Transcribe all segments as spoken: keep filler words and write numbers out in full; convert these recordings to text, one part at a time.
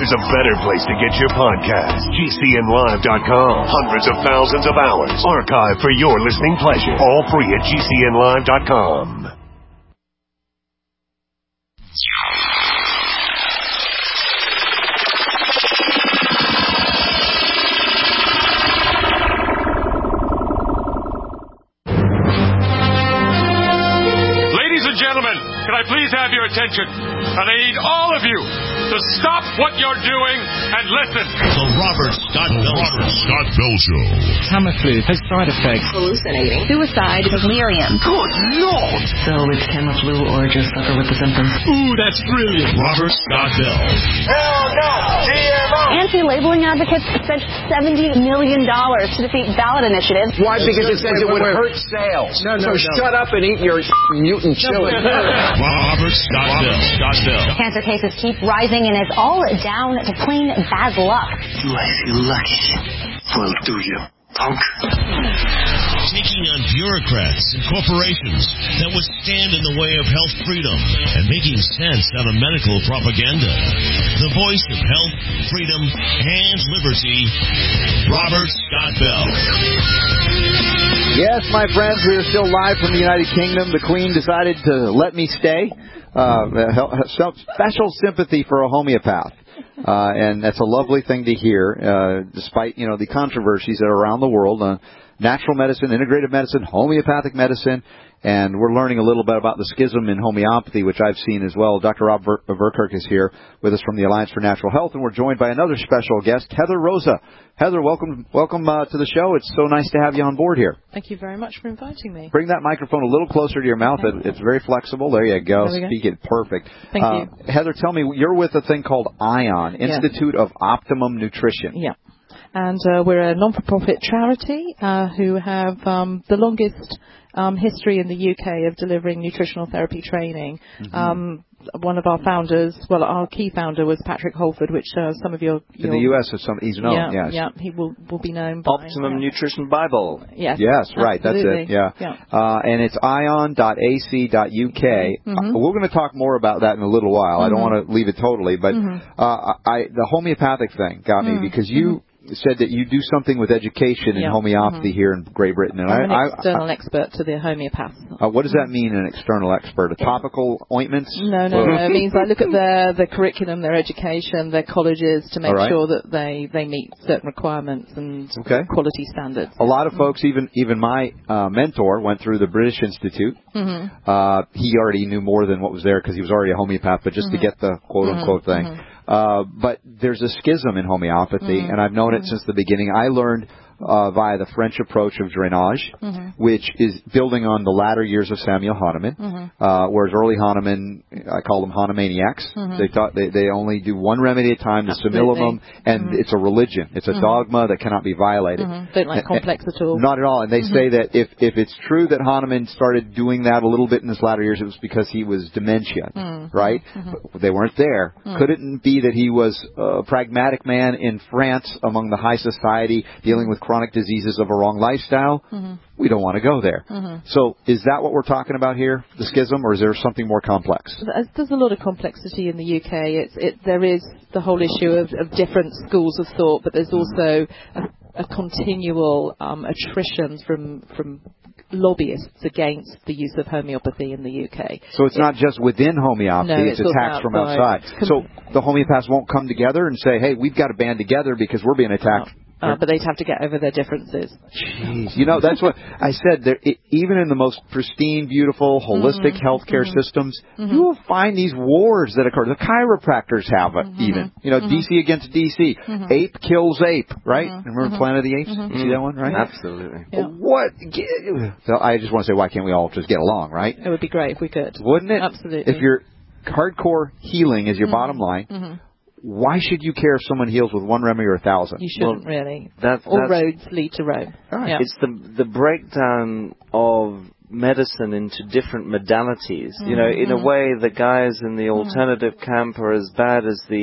there's a better place to get your podcast. G C N live dot com. Hundreds of thousands of hours archived for your listening pleasure. All free at G C N live dot com. Gentlemen, can I please have your attention? And I need all of you to stop what you're doing and listen. The Robert Scott Bell Robert Scott Bell Show. Tamiflu has side effects. Hallucinating. Suicide. Delirium. Good Lord! So it's Tamiflu or just suffer with the symptoms. Ooh, that's brilliant. Robert Scott Bell. Hell no! G M O! Anti-labeling advocates spent seventy million dollars to defeat ballot initiatives. Why? Because it says it would hurt sales. No, no, so no. Shut up and eat your mutant chili. Robert Scott Bell. Scott Bell. Cancer cases keep rising, and it's all down to plain bad luck. Do I feel lucky? Well, do you, punk? Taking on bureaucrats and corporations that would stand in the way of health freedom and making sense out of medical propaganda. The voice of health, freedom, and liberty, Robert Scott Bell. Yes, my friends, we are still live from the United Kingdom. The Queen decided to let me stay. Uh, special sympathy for a homeopath. Uh, and that's a lovely thing to hear, uh, despite, you know, the controversies that are around the world on natural medicine, integrative medicine, homeopathic medicine. And we're learning a little bit about the schism in homeopathy, which I've seen as well. Doctor Rob Ver- Verkerk is here with us from the Alliance for Natural Health, and we're joined by another special guest, Heather Rosa. Heather, welcome welcome uh, to the show. It's so nice to have you on board here. Thank you very much for inviting me. Bring that microphone a little closer to your mouth. It, it's very flexible. There you go. There Speak go. It perfect. Thank uh, you. Heather, tell me, you're with a thing called ION, Institute yeah. of Optimum Nutrition. Yeah. And uh, we're a non-for-profit charity uh, who have um, the longest um, history in the U K of delivering nutritional therapy training. Mm-hmm. Um, one of our founders, well, our key founder was Patrick Holford, which uh, some of your, your... In the U S, is some, he's known, yeah, yes. Yeah, he will, will be known by... Optimum yeah. Nutrition Bible. Yes, yes right, absolutely. That's it, yeah. yeah. Uh, and it's ion dot a c dot u k. Mm-hmm. Uh, we're going to talk more about that in a little while. Mm-hmm. I don't want to leave it totally, but mm-hmm. uh, I, the homeopathic thing got me mm-hmm. because you... Mm-hmm. said that you do something with education in yeah. homeopathy mm-hmm. here in Great Britain. And I'm I, an external I, expert to the homeopath. Uh, what does that mean, an external expert? A topical ointments? No, no, no. It means I look at their, their curriculum, their education, their colleges to make right. sure that they, they meet certain requirements and okay. quality standards. A lot of folks, even even my uh, mentor, went through the British Institute. Mm-hmm. Uh, he already knew more than what was there because he was already a homeopath, but just mm-hmm. to get the quote-unquote mm-hmm. thing. Mm-hmm. Uh, but there's a schism in homeopathy, mm-hmm. and I've known it since the beginning. I learned uh, via the French approach of drainage, mm-hmm. which is building on the latter years of Samuel Hahnemann, mm-hmm. uh, whereas early Hahnemann, I call them Hahnemaniacs. Mm-hmm. They thought they, they only do one remedy at a time, the simillimum, and mm-hmm. it's a religion. It's a mm-hmm. dogma that cannot be violated. Mm-hmm. Don't like complex at all. Not at all. And they mm-hmm. say that if, if it's true that Hahnemann started doing that a little bit in his latter years, it was because he was dementia, mm-hmm. right? Mm-hmm. But they weren't there. Mm-hmm. Could it be that he was a pragmatic man in France among the high society dealing with chronic diseases of a wrong lifestyle? Mm-hmm. We don't want to go there. Mm-hmm. So is that what we're talking about here, the schism, or is there something more complex? There's a lot of complexity in the U K. It's, it, there is the whole issue of, of different schools of thought, but there's also a, a continual um, attrition from from lobbyists against the use of homeopathy in the U K. So it's, it's not just within homeopathy, no, it's, it's attacks from outside. So the homeopaths won't come together and say, hey, we've got to band together because we're being attacked. No. Uh, but they'd have to get over their differences. Jeez. You know, that's what I said. There, it, even in the most pristine, beautiful, holistic mm-hmm. healthcare mm-hmm. systems, mm-hmm. you will find these wars that occur. The chiropractors have it, mm-hmm. even. You know, mm-hmm. D C against D C. Mm-hmm. Ape kills ape, right? Mm-hmm. Remember mm-hmm. Planet of the Apes? Mm-hmm. You see that one, right? Absolutely. Yeah. What? So I just want to say, why can't we all just get along, right? It would be great if we could. Wouldn't it? Absolutely. If your hardcore healing is your mm-hmm. bottom line, mm-hmm. why should you care if someone heals with one remedy or a thousand? You shouldn't well, really. That, All roads lead to Rome. Right. Yeah. It's the the breakdown of medicine into different modalities. Mm-hmm. You know, in a way, the guys in the alternative mm-hmm. camp are as bad as the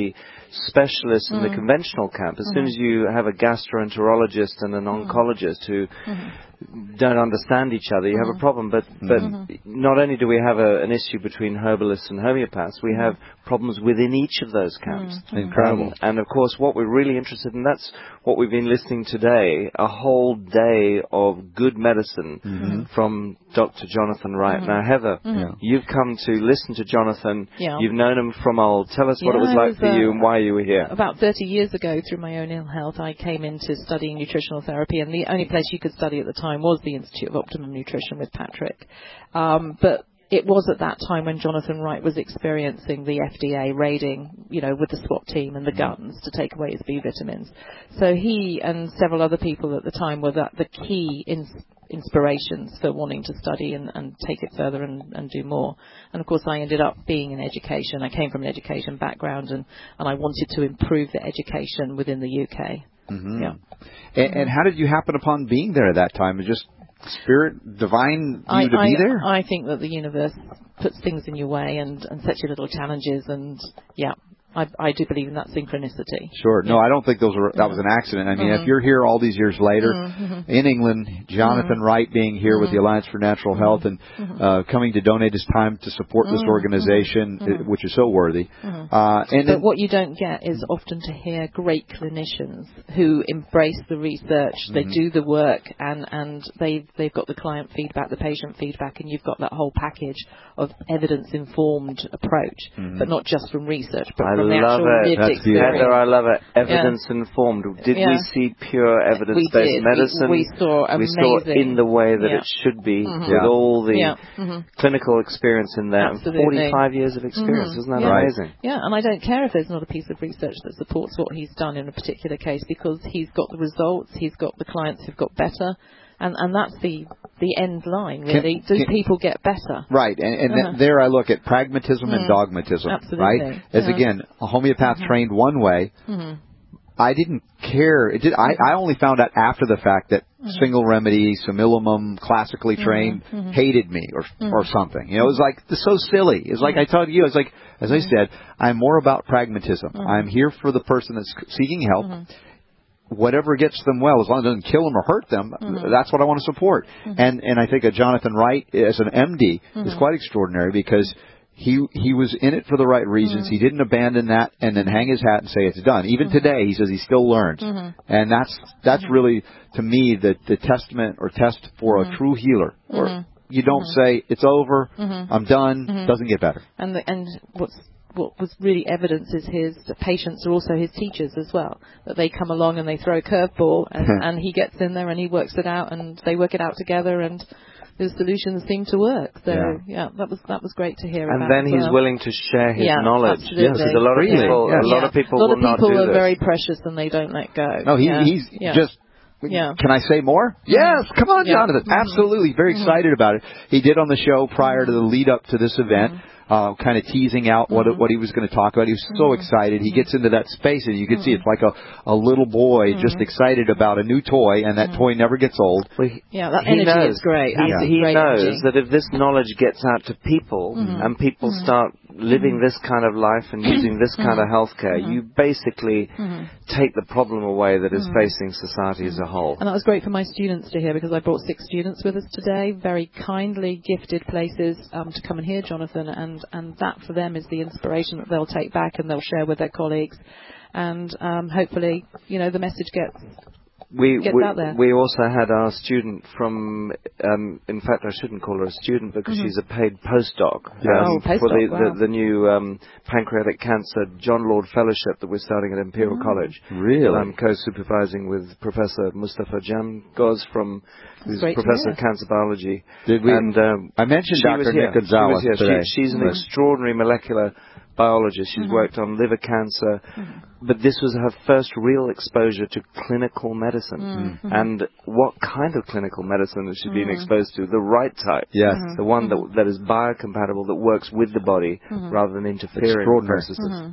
specialists in Mm. the conventional camp. As Mm-hmm. soon as you have a gastroenterologist and an oncologist who Mm-hmm. don't understand each other, you have a problem. But but Mm-hmm. not only do we have a, an issue between herbalists and homeopaths, we have problems within each of those camps. Mm-hmm. Incredible. Um, and of course, what we're really interested in, that's what we've been listening today, a whole day of good medicine Mm-hmm. from Doctor Jonathan Wright. Mhm. Now, Heather, Mhm. you've come to listen to Jonathan. Yeah. You've known him from old. Tell us what Yeah, it was I like was, for uh, you and why you were here. About thirty years ago, through my own ill health, I came into studying nutritional therapy, and the only place you could study at the time was the Institute of Optimum Nutrition with Patrick. Um, but it was at that time when Jonathan Wright was experiencing the F D A raiding, you know, with the SWAT team and the guns to take away his B vitamins. So he and several other people at the time were the, the key ins- inspirations for wanting to study and, and take it further and, and do more. And of course, I ended up being in education. I came from an education background, and, and I wanted to improve the education within the U K. Mm-hmm. Yeah. And, and how did you happen upon being there at that time? Just spirit, divine, you I, to I, be there? I think that the universe puts things in your way and, and sets you little challenges, and yeah, I, I do believe in that synchronicity. Sure. Yeah. No, I don't think those were, that was an accident. I mean, Mm-hmm. if you're here all these years later, Mm-hmm. in England, Jonathan Mm-hmm. Wright being here with the Alliance for Natural Health and uh, coming to donate his time to support this Mm-hmm. organization, Mm-hmm. uh, which is so worthy. Mm-hmm. Uh, and But then, what you don't get is often to hear great clinicians who embrace the research, they Mm-hmm. do the work, and, and they've, they've got the client feedback, the patient feedback, and you've got that whole package of evidence-informed approach, Mm-hmm. but not just from research, but I from the love actual it. lived That's beautiful. experience. Heather, I love it. Evidence-informed. Did Yeah. we see pure We evidence-based did. medicine? We, we saw amazing. We saw it in the way that Yeah. it should be, Mhm. with Yeah. all the Yeah. Mhm. clinical experience in there. Absolutely. And forty-five years of experience. Mhm. Isn't that Yeah. amazing? Yeah, and I don't care if there's not a piece of research that supports what he's done in a particular case, because he's got the results, he's got the clients who've got better, and, and that's the the end line, really. Can- Do can- people get better? Right, and, and Uh-huh. th- there I look at pragmatism and Mm. dogmatism, Absolutely. right? As Yeah. again, a homeopath trained one way, Mm-hmm. I didn't care. It did. I, I only found out after the fact that Mm-hmm. single remedy, simillimum, classically trained, Mhm. hated me or Mhm. or something. You know, it was like it's so silly. It's like I told you. It's like as I said, I'm more about pragmatism. Mhm. I'm here for the person that's seeking help. Mhm. Whatever gets them well, as long as it doesn't kill them or hurt them, Mhm. that's what I want to support. Mhm. And and I think a Jonathan Wright as an M D is Mhm. quite extraordinary because he he was in it for the right reasons. Mhm. He didn't abandon that and then hang his hat and say it's done. Even Mhm. today, he says he still learns, Mhm. and that's that's Mhm. really to me the the testament or test for Mhm. a true healer. Or Mhm. you don't Mhm. say it's over, Mhm. I'm done, Mhm. doesn't get better. And the, and what's what was really evidence is his the patients are also his teachers as well. That they come along and they throw a curveball, and, and he gets in there and he works it out, and they work it out together, and the solutions seem to work. So Yeah. yeah, that was that was great to hear And about. then as he's well. willing to share his Yeah, knowledge. absolutely. Yes, because a lot of Freely, people, yes. a lot Yeah. of people a lot will of not people do are this. very precious and they don't let go. No, he yeah. he's yeah. just. Yeah. Can I say more? Yes, come on, Yeah. Jonathan. Mhm. Absolutely, very Mhm. excited about it. He did on the show prior to the lead up to this event, uh, kind of teasing out what Mhm. what he was going to talk about. He was so Mhm. excited. He gets into that space, and you can see Mhm. it's like a a little boy just Mhm. excited about a new toy, and that Mhm. toy never gets old. Well, he, Yeah, that he energy knows, is great. He, That's he great knows energy. that if this knowledge gets out to people Mhm. and people Mhm. start living this kind of life and using this kind of healthcare, Mhm. you basically Mhm. take the problem away that is Mhm. facing society as a whole. And that was great for my students to hear, because I brought six students with us today, very kindly gifted places um, to come and hear Jonathan, and, and that for them is the inspiration that they'll take back and they'll share with their colleagues. And um, hopefully, you know, the message gets We, gets we, out there. we also had our student from, um, in fact, I shouldn't call her a student because Mhm. she's a paid postdoc Yes. Oh, for postdoc, the, wow. the, the new um, pancreatic cancer John Lord Fellowship that we're starting at Imperial Oh. College. Really? And I'm co-supervising with Professor Mustafa Jamgoz from who's great to Professor of hear. Cancer Biology. Did we? And um, I mentioned she was Doctor here. Nick Gonzalez She was here. today. She, she's an Right. extraordinary molecular biologist. She's Mhm. worked on liver cancer, but this was her first real exposure to clinical medicine. Mhm. And what kind of clinical medicine has she been Mhm. exposed to? The right type. Yes. Mhm. The one Mhm. that that is biocompatible, that works with the body Mhm. rather than interfering with Extraordinary. processes. Mhm.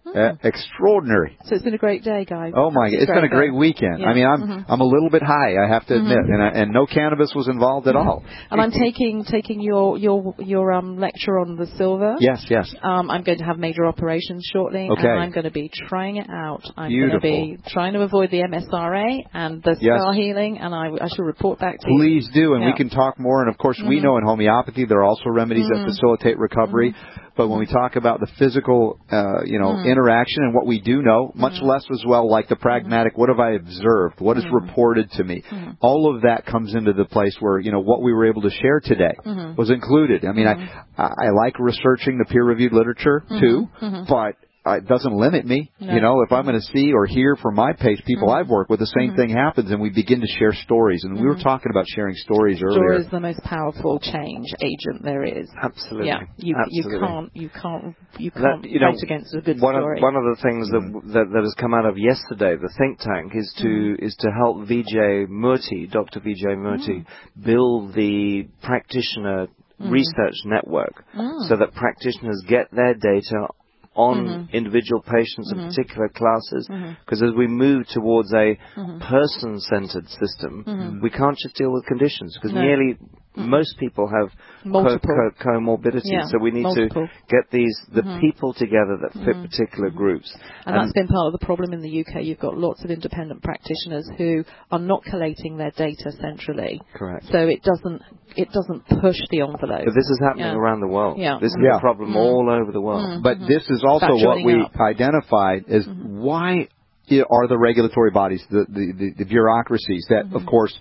Uh, extraordinary. So it's been a great day, guys. Oh my! It's, it's been a great day. weekend. Yeah. I mean, I'm mm-hmm. I'm a little bit high, I have to admit, mm-hmm. and I, and no cannabis was involved at all. And I'm taking taking your your your um lecture on the silver. Yes, yes. Um, I'm going to have major operations shortly, okay. and I'm going to be trying it out. I'm Beautiful. going to be trying to avoid the M S R A and the yes. scar healing, and I, I shall report back to Please you. Please do, and yeah. we can talk more. And of course, mm-hmm. we know in homeopathy there are also remedies mm-hmm. that facilitate recovery. Mm-hmm. But when we talk about the physical, uh, you know, mm-hmm. interaction and what we do know, much mm-hmm. less as well like the pragmatic, what have I observed? What is mm-hmm. reported to me? Mm-hmm. All of that comes into the place where, you know, what we were able to share today mm-hmm. was included. I mean, mm-hmm. I, I like researching the peer-reviewed literature, mm-hmm. too, mm-hmm. but it doesn't limit me. No. You know, if I'm going to see or hear from my page people mm-hmm. I've worked with, the same mm-hmm. thing happens, and we begin to share stories. And mm-hmm. we were talking about sharing stories earlier. Story is the most powerful change agent there is. Absolutely. Yeah, you, Absolutely. you can't, you can't, you can't that, you know, fight against a good one story. Of, one of the things that, that that has come out of yesterday, the think tank, is to mm-hmm. is to help Vijay Murthy, Doctor Vijay Murthy, mm-hmm. build the practitioner mm-hmm. research network, mm-hmm. so that practitioners get their data on mm-hmm. individual patients mm-hmm. and particular classes, because mm-hmm. as we move towards a mm-hmm. person-centered system, mm-hmm. we can't just deal with conditions, because no. nearly mm-hmm. most people have multiple co- co- comorbidities, yeah. so we need multiple. to get these the mm-hmm. people together that fit mm-hmm. particular mm-hmm. groups. And, and that's been part of the problem in the U K. You've got lots of independent practitioners who are not collating their data centrally. Correct. So it doesn't it doesn't push the envelope. But this is happening yeah. around the world. Yeah. This is yeah. a problem mm-hmm. all over the world. Mm-hmm. But this is also About what we up. identified is mm-hmm. why are the regulatory bodies, the, the, the, the bureaucracies that, mm-hmm. of course,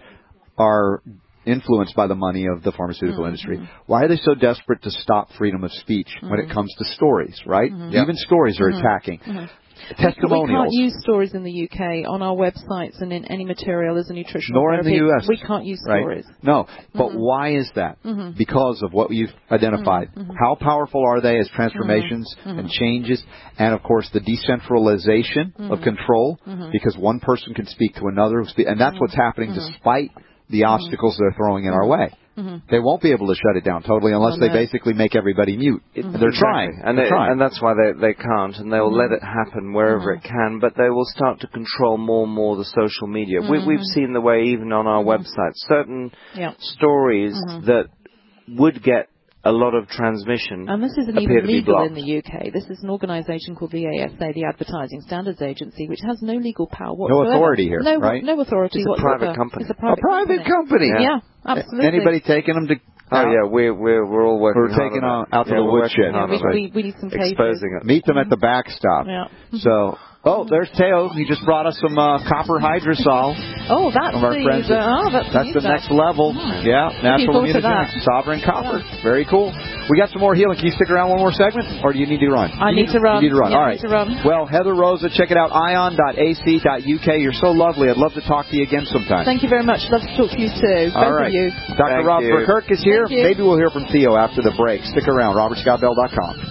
are influenced by the money of the pharmaceutical mm-hmm. industry. Why are they so desperate to stop freedom of speech mm-hmm. when it comes to stories, right? Mm-hmm. Even stories are mm-hmm. attacking. Mm-hmm. Testimonials. We can't use stories in the U K on our websites and in any material as a nutritional Nor therapy. in the U S. We can't use right? stories. No, but mm-hmm. why is that? Mm-hmm. Because of what you've identified. Mm-hmm. How powerful are they as transformations mm-hmm. and changes? And, of course, the decentralization mm-hmm. of control, mm-hmm. because one person can speak to another. And that's mm-hmm. what's happening mm-hmm. despite the obstacles mm-hmm. they're throwing in our way. Mm-hmm. They won't be able to shut it down totally unless oh, no. they basically make everybody mute. Mm-hmm. They're exactly. trying. And, they're they, trying. and that's why they, they can't. And they'll mm-hmm. let it happen wherever mm-hmm. it can. But they will start to control more and more the social media. Mm-hmm. We, we've seen the way, even on our mm-hmm. website, certain yeah. stories mm-hmm. that would get a lot of transmission. And this isn't even legal in the U K. This is an organisation called the A S A, the Advertising Standards Agency, which has no legal power whatsoever. No authority here, no, right? No authority it's a whatsoever. Private company. It's a private, a private company. company. Yeah. yeah, absolutely. Anybody taking them to... Oh, uh, yeah, we're, we're, we're all working We're taking on, out to yeah, the woodshed. Yeah, we, we, we need some cases. Exposing it. Meet them at the backstop. Yeah. So... Oh, there's Teo. He just brought us some uh, copper hydrosol. Oh, that's from our the, friends the, at, oh, that's, that's the that. next level. Oh. Yeah, natural immunogenics, sovereign copper. Yeah. Very cool. We got some more healing. Can you stick around one more segment, or do you need to run? I you need to run. You need to run. Yeah, All right. I need to run. Well, Heather Rosa, check it out. ion dot a c dot u k. You're so lovely. I'd love to talk to you again sometime. Thank you very much. Love to talk to you too. All Both right. of you. Doctor Rob Kirk is here. Maybe we'll hear from Theo after the break. Stick around. robert scott bell dot com.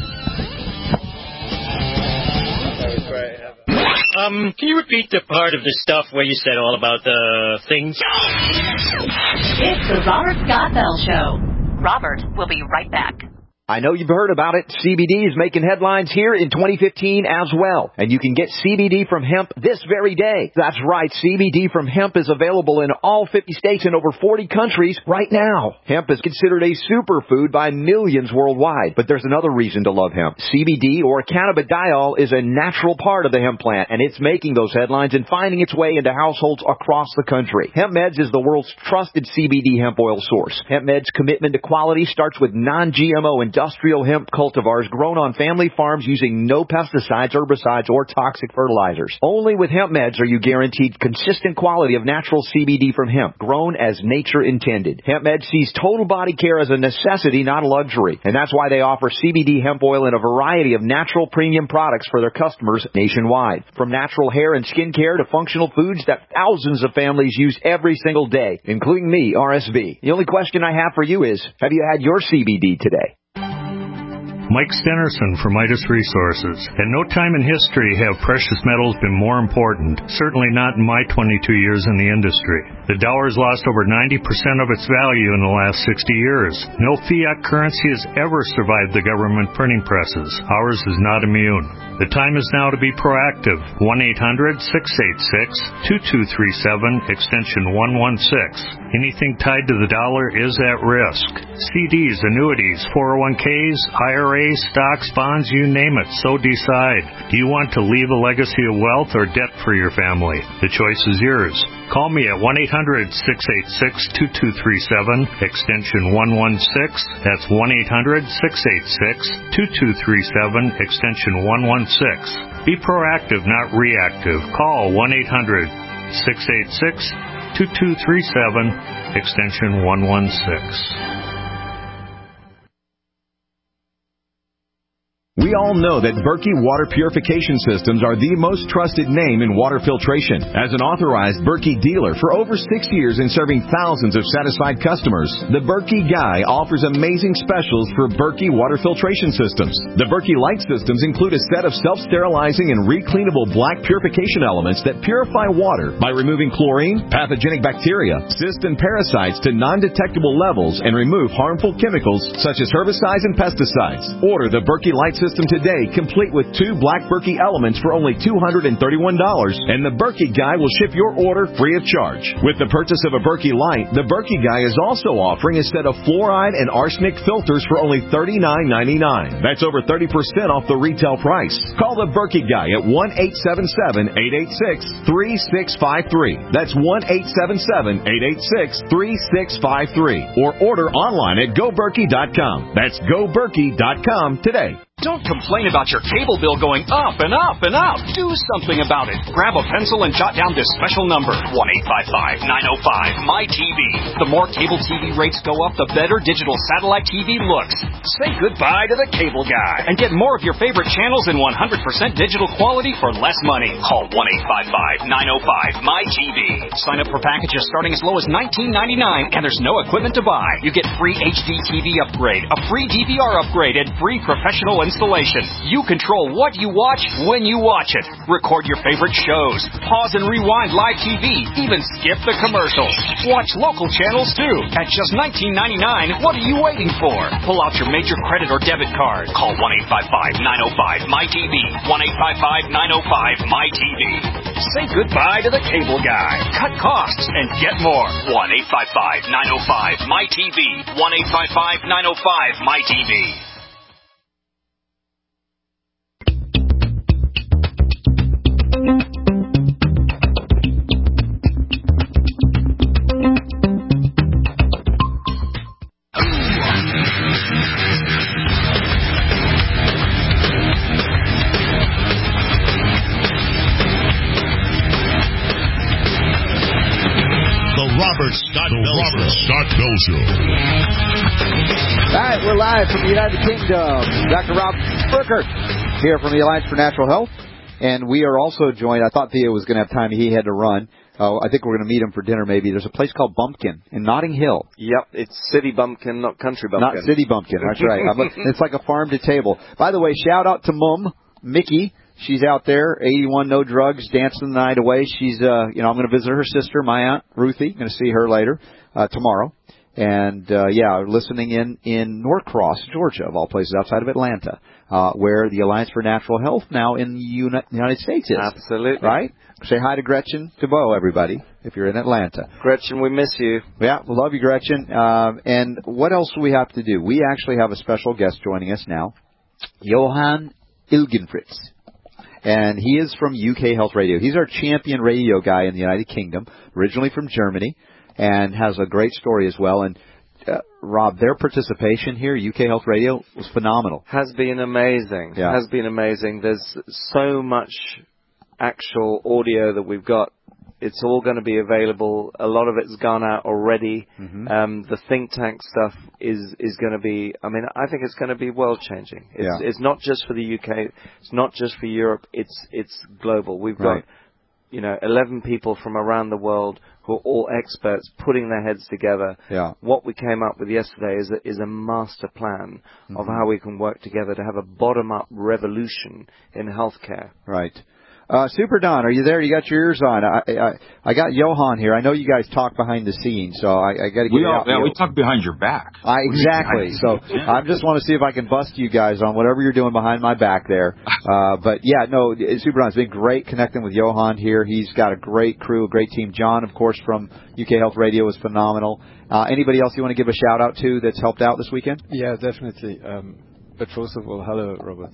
Um, can you repeat the part of the stuff where you said all about the things? It's the Robert Scott Bell Show. Robert will be right back. I know you've heard about it. C B D is making headlines here in twenty fifteen as well. And you can get C B D from hemp this very day. That's right. C B D from hemp is available in all fifty states and over forty countries right now. Hemp is considered a superfood by millions worldwide. But there's another reason to love hemp. C B D, or cannabidiol, is a natural part of the hemp plant, and it's making those headlines and finding its way into households across the country. HempMeds is the world's trusted C B D hemp oil source. HempMeds' commitment to quality starts with non G M O and industrial hemp cultivars grown on family farms using no pesticides, herbicides, or toxic fertilizers. Only with HempMeds are you guaranteed consistent quality of natural C B D from hemp, grown as nature intended. HempMeds sees total body care as a necessity, not a luxury. And that's why they offer C B D hemp oil in a variety of natural premium products for their customers nationwide. From natural hair and skin care to functional foods that thousands of families use every single day, including me, R S V. The only question I have for you is, have you had your C B D today? Mike Stenerson from Midas Resources. At no time in history have precious metals been more important, certainly not in my twenty-two years in the industry. The dollar has lost over ninety percent of its value in the last sixty years. No fiat currency has ever survived the government printing presses. Ours is not immune. The time is now to be proactive. one eight hundred six eight six two two three seven, extension one one six. Anything tied to the dollar is at risk. C Ds, annuities, four oh one k's, I R As, stocks, bonds, you name it, so decide. Do you want to leave a legacy of wealth or debt for your family? The choice is yours. Call me at one eight hundred six eight six two two three seven, extension one one six. That's one eight hundred six eight six two two three seven, extension one one six. Be proactive, not reactive. Call one eight hundred six eight six two two three seven, extension one one six. We all know that Berkey Water Purification Systems are the most trusted name in water filtration. As an authorized Berkey dealer for over six years and serving thousands of satisfied customers, the Berkey Guy offers amazing specials for Berkey Water Filtration Systems. The Berkey Light Systems include a set of self-sterilizing and recleanable black purification elements that purify water by removing chlorine, pathogenic bacteria, cysts, and parasites to non-detectable levels and remove harmful chemicals such as herbicides and pesticides. Order the Berkey Light System today, complete with two black Berkey elements for only two hundred thirty-one dollars, and the Berkey Guy will ship your order free of charge. With the purchase of a Berkey Light, the Berkey Guy is also offering a set of fluoride and arsenic filters for only thirty-nine ninety-nine. That's over thirty percent off the retail price. Call the Berkey Guy at one eight seven seven eight eight six three six five three. That's one eight seven seven eight eight six three six five three. Or order online at go berkey dot com. That's go berkey dot com today. Don't complain about your cable bill going up and up and up. Do something about it. Grab a pencil and jot down this special number, one eight five five nine oh five M Y T V. The more cable T V rates go up, the better digital satellite T V looks. Say goodbye to the cable guy and get more of your favorite channels in one hundred percent digital quality for less money. Call one eight five five nine oh five M Y T V. Sign up for packages starting as low as nineteen ninety-nine, and there's no equipment to buy. You get free H D T V upgrade, a free D V R upgrade, and free professional installation. You control what you watch when you watch it. Record your favorite shows. Pause and rewind live T V. Even skip the commercials. Watch local channels too. At just nineteen ninety-nine, what are you waiting for? Pull out your major credit or debit card. Call one eight five five nine oh five M Y T V. one eight five five nine oh five M Y T V. Say goodbye to the cable guy. Cut costs and get more. one eight five five nine oh five M Y T V. one eight five five nine oh five M Y T V. Robert Scott the Bell Robert Show. Scott Bell Show. All right, we're live from the United Kingdom. Doctor Rob Burkert here from the Alliance for Natural Health. And we are also joined, I thought Theo was going to have time. He had to run. Uh, I think we're going to meet him for dinner maybe. There's a place called Bumpkin in Notting Hill. Yep, it's City Bumpkin, not Country Bumpkin. Not City Bumpkin, that's right. I'm a, it's like a farm to table. By the way, shout out to Mum, Mickey. She's out there, eighty-one, no drugs, dancing the night away. She's, uh, you know, I'm going to visit her sister, my aunt, Ruthie. Going to see her later, uh, tomorrow. And, uh, yeah, listening in, in Norcross, Georgia, of all places, outside of Atlanta, uh, where the Alliance for Natural Health now in the Uni- United States is. Absolutely. Right? Say hi to Gretchen DeBow, everybody, if you're in Atlanta. Gretchen, we miss you. Yeah, we love you, Gretchen. Um, and what else do we have to do? We actually have a special guest joining us now, Johan Ilgenfritz. And he is from U K Health Radio. He's our champion radio guy in the United Kingdom, originally from Germany, and has a great story as well. And, uh, Rob, their participation here, U K Health Radio, was phenomenal. Has been amazing. Yeah. Has been amazing. There's so much actual audio that we've got. It's all going to be available. A lot of it's gone out already. Mm-hmm. Um, the think tank stuff is, is going to be, I mean, I think it's going to be world changing. It's, yeah. it's not just for the U K. It's not just for Europe. It's, it's global. We've right. got you know, eleven people from around the world who are all experts putting their heads together. Yeah. What we came up with yesterday is a, is a master plan mm-hmm. of how we can work together to have a bottom-up revolution in healthcare. Right. Uh, Super Don, are you there? You got your ears on. I, I, I got Johan here. I know you guys talk behind the scenes, so I, I got to get we it all, out. Yeah, we talk behind your back. I, exactly. So yeah. I just want to see if I can bust you guys on whatever you're doing behind my back there. Uh, but yeah, no, Super Don, it's been great connecting with Johan here. He's got a great crew, a great team. John, of course, from U K Health Radio is phenomenal. Uh, anybody else you want to give a shout out to that's helped out this weekend? Yeah, definitely. Um, But first of all, hello, Robert.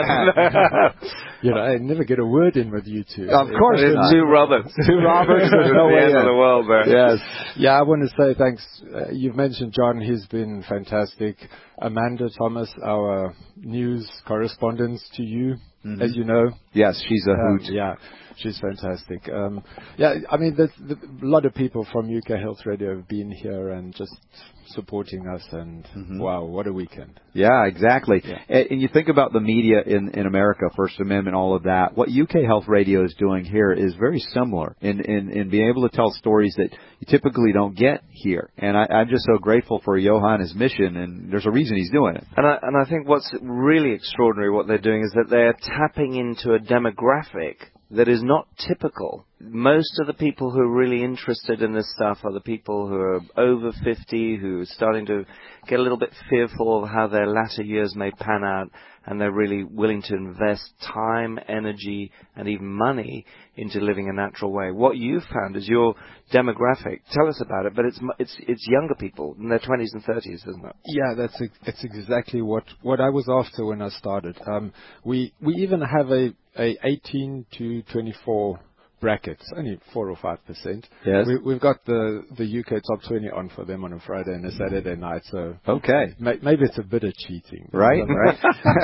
You know, I never get a word in with you two. Of course, there's two Roberts. Two Roberts. There's no way in the world, man. Yes. Yeah, I want to say thanks. Uh, you've mentioned John. He's been fantastic. Amanda Thomas, our news correspondent to you, mm-hmm. as you know. Yes, she's a um, hoot. Yeah, she's fantastic. Um, yeah, I mean, there's, there's a lot of people from U K Health Radio have been here and just supporting us, and mm-hmm. wow, what a weekend. Yeah, exactly. Yeah. And, and you think about the media in, in America, First Amendment, all of that. What U K Health Radio is doing here is very similar in, in, in being able to tell stories that you typically don't get here. And I, I'm just so grateful for Johan's mission, and there's a reason he's doing it. And I, and I think what's really extraordinary what they're doing is that they're tapping into a demographic that is not typical. Most of the people who are really interested in this stuff are the people who are over fifty, who are starting to get a little bit fearful of how their latter years may pan out, and they're really willing to invest time, energy, and even money into living a natural way. What you found is your demographic. Tell us about it, but it's it's it's younger people in their twenties and thirties, isn't it? Yeah, that's it's exactly what, what I was after when I started. Um, we we even have a, a eighteen to twenty-four brackets, only four or five percent. Yes. We, we've got the, the U K top twenty on for them on a Friday and a Saturday night, so okay, may, maybe it's a bit of cheating, right? Right.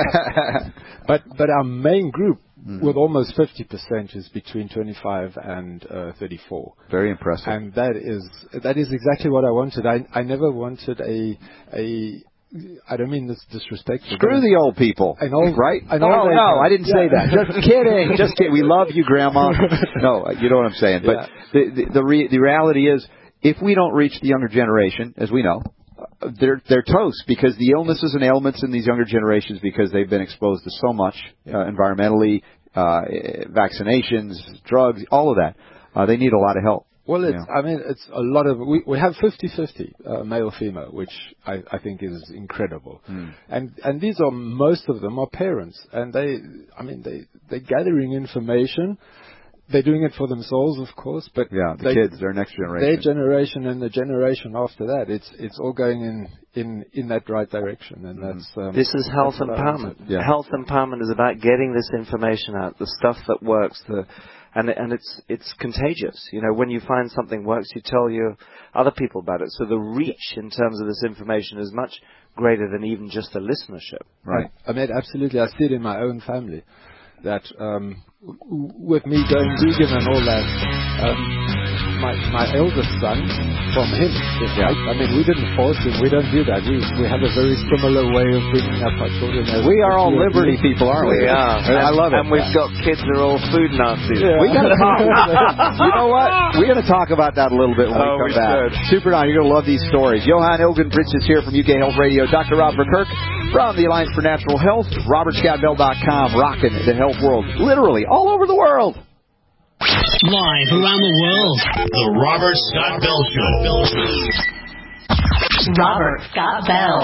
but but our main group mm-hmm. with almost fifty percent is between twenty-five and uh, thirty-four. Very impressive. And that is that is exactly what I wanted. I I never wanted a a I don't mean this disrespectful. Screw the old people. An old, right? An old oh, no, I didn't yeah. say that. Just kidding. Just kidding. We love you, Grandma. No, you know what I'm saying. But yeah. the the the, re- the reality is, if we don't reach the younger generation, as we know, uh, they're they're toast, because the illnesses and ailments in these younger generations, because they've been exposed to so much uh, environmentally, uh, vaccinations, drugs, all of that. Uh, they need a lot of help. Well, it's, yeah. I mean, it's a lot of, we, we have fifty-fifty, uh, male-female, which I, I think is incredible. Mm. And, and these are, most of them are parents. And they, I mean, they, they're gathering information. They're doing it for themselves, of course, but yeah, the they, kids, their next generation. Their generation and the generation after that, it's, it's all going in, in, in that right direction. And that's, um, this is health empowerment. Yeah. Health empowerment is about getting this information out, the stuff that works, the, And and it's it's contagious. You know, when you find something works, you tell your other people about it. So the reach in terms of this information is much greater than even just a listenership. Right. I mean, absolutely. I see it in my own family that um, w- with me going vegan and all that, um, my my eldest son, from him, yeah. I, I mean, we didn't force him. We don't do that. We we have a very similar way of bringing up our children. As we are all liberty people, aren't we? We are. I love it. And we've got kids that are all food Nazis. Yeah. We got to talk. You know what? We're going to talk about that a little bit when oh, we come we back. should. Super Don, you're going to love these stories. Johan Ilgenbritz is here from U K Health Radio. Doctor Robert Kirk from the Alliance for Natural Health. Robert Scott Bell dot com, rocking the health world, literally all over the world. Live around the world, the Robert Scott Bell Show. Robert Scott Bell.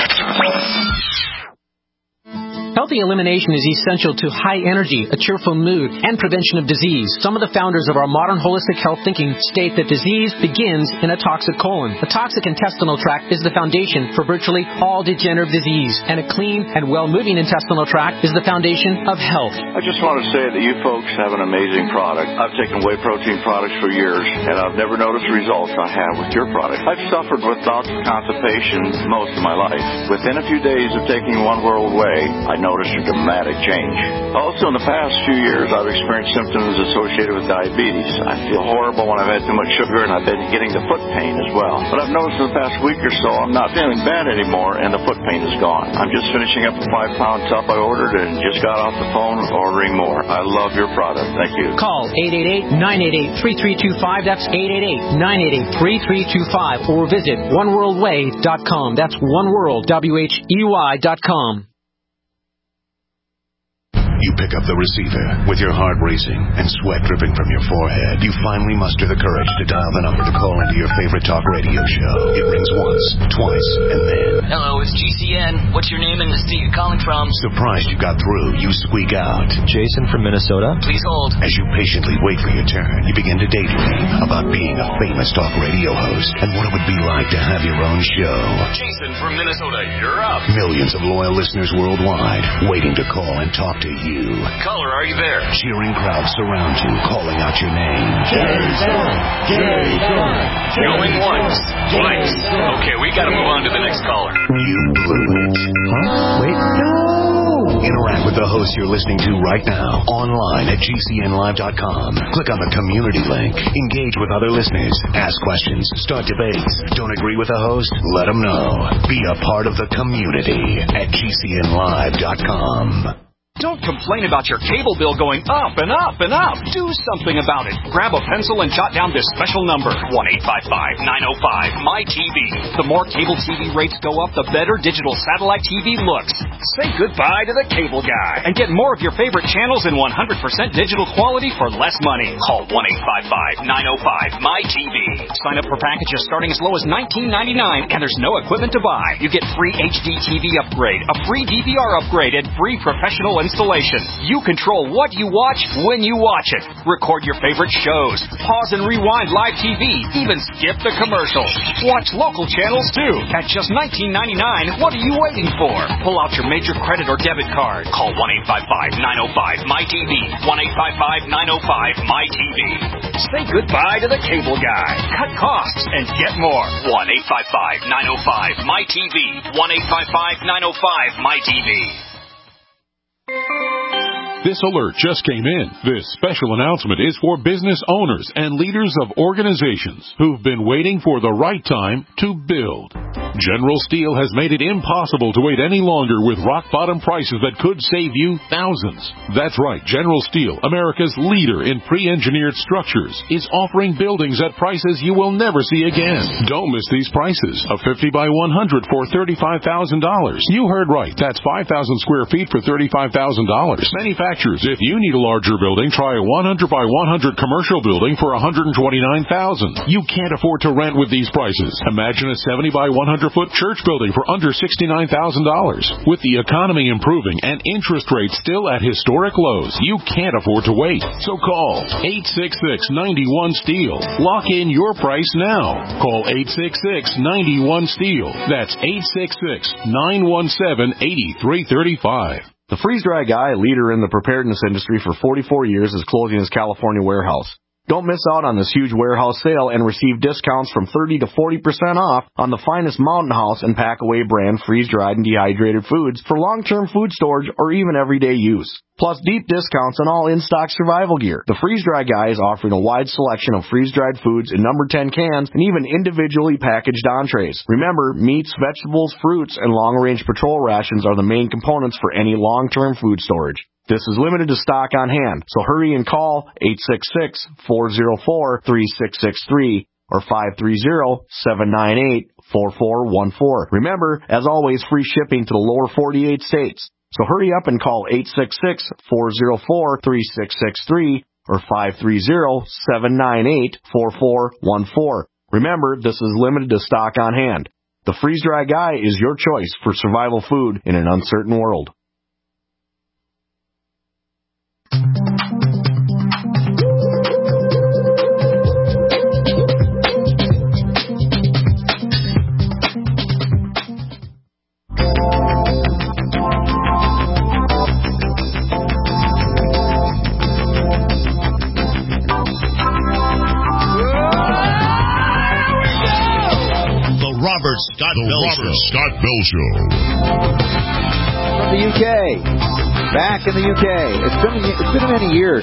Healthy elimination is essential to high energy, a cheerful mood, and prevention of disease. Some of the founders of our modern holistic health thinking state that disease begins in a toxic colon. A toxic intestinal tract is the foundation for virtually all degenerative disease, and a clean and well-moving intestinal tract is the foundation of health. I just want to say that you folks have an amazing product. I've taken whey protein products for years, and I've never noticed the results I have with your product. I've suffered with bouts of constipation most of my life. Within a few days of taking One World Whey, I know noticed a dramatic change. Also, in the past few years, I've experienced symptoms associated with diabetes. I feel horrible when I've had too much sugar, and I've been getting the foot pain as well. But I've noticed in the past week or so, I'm not feeling bad anymore, and the foot pain is gone. I'm just finishing up a five-pound tub I ordered and just got off the phone ordering more. I love your product. Thank you. Call eight eight eight, nine eight eight, three three two five. That's eight eight eight, nine eight eight, three three two five. Or visit one world way dot com. That's oneworld, W H E Y dot com. You pick up the receiver with your heart racing and sweat dripping from your forehead. You finally muster the courage to dial the number to call into your favorite talk radio show. It rings once, twice, and then... Hello, it's G C N. What's your name and the state you're calling from? Surprised you got through, you squeak out. Jason from Minnesota. Please hold. As you patiently wait for your turn, you begin to daydream about being a famous talk radio host and what it would be like to have your own show. Jason from Minnesota, you're up. Millions of loyal listeners worldwide waiting to call and talk to you. Caller, are you there? Cheering crowds surround you, calling out your name. Jason! Jason! Going once, twice. Okay, we gotta move on to the next caller. You blew it. Huh? Wait, no! Interact with the host you're listening to right now, online at G C N live dot com. Click on the community link. Engage with other listeners. Ask questions. Start debates. Don't agree with the host? Let them know. Be a part of the community at G C N live dot com. Don't complain about your cable bill going up and up and up. Do something about it. Grab a pencil and jot down this special number, one eight five five, nine oh five, M Y T V. The more cable T V rates go up, the better digital satellite T V looks. Say goodbye to the cable guy and get more of your favorite channels in one hundred percent digital quality for less money. Call one eight five five, nine oh five, M Y T V. Sign up for packages starting as low as nineteen ninety-nine, and there's no equipment to buy. You get free H D T V upgrade, a free D V R upgrade, and free professional installation. You control what you watch when you watch it. Record your favorite shows. Pause and rewind live T V. Even skip the commercials. Watch local channels too. At just nineteen ninety-nine, what are you waiting for? Pull out your major credit or debit card. Call one eight five five, nine oh five, M Y T V. one eight five five, nine oh five, M Y T V. Say goodbye to the cable guy. Cut costs and get more. one eight five five, nine oh five, M Y T V. one eight five five, nine oh five, M Y T V. This alert just came in. This special announcement is for business owners and leaders of organizations who've been waiting for the right time to build. General Steel has made it impossible to wait any longer with rock-bottom prices that could save you thousands. That's right, General Steel, America's leader in pre-engineered structures, is offering buildings at prices you will never see again. Don't miss these prices. A fifty by one hundred for thirty-five thousand dollars. You heard right. That's five thousand square feet for thirty-five thousand dollars. Manufacturers, if you need a larger building, try a one hundred by one hundred commercial building for one hundred twenty-nine thousand dollars. You can't afford to rent with these prices. Imagine a seventy by one hundred foot church building for under sixty-nine thousand dollars. With the economy improving and interest rates still at historic lows, you can't afford to wait. So call eight six six, nine one, STEEL. Lock in your price now. Call eight six six, nine one, STEEL. That's eight six six, nine one seven, eight three three five. The Freeze Dry Guy, a leader in the preparedness industry for forty-four years, is closing his California warehouse. Don't miss out on this huge warehouse sale and receive discounts from thirty to forty percent off on the finest Mountain House and Packaway brand freeze-dried and dehydrated foods for long-term food storage or even everyday use. Plus deep discounts on all in-stock survival gear. The Freeze Dry Guy is offering a wide selection of freeze-dried foods in number ten cans and even individually packaged entrees. Remember, meats, vegetables, fruits, and long-range patrol rations are the main components for any long-term food storage. This is limited to stock on hand, so hurry and call eight six six, four oh four, three six six three or five three zero, seven nine eight, four four one four. Remember, as always, free shipping to the lower forty-eight states. So hurry up and call eight six six, four oh four, three six six three or five three zero, seven nine eight, four four one four. Remember, this is limited to stock on hand. The Freeze Dry Guy is your choice for survival food in an uncertain world. Robert Scott The Bell Robert Show. Scott Bell Show. From the U K, back in the U K. It's been it's been many years,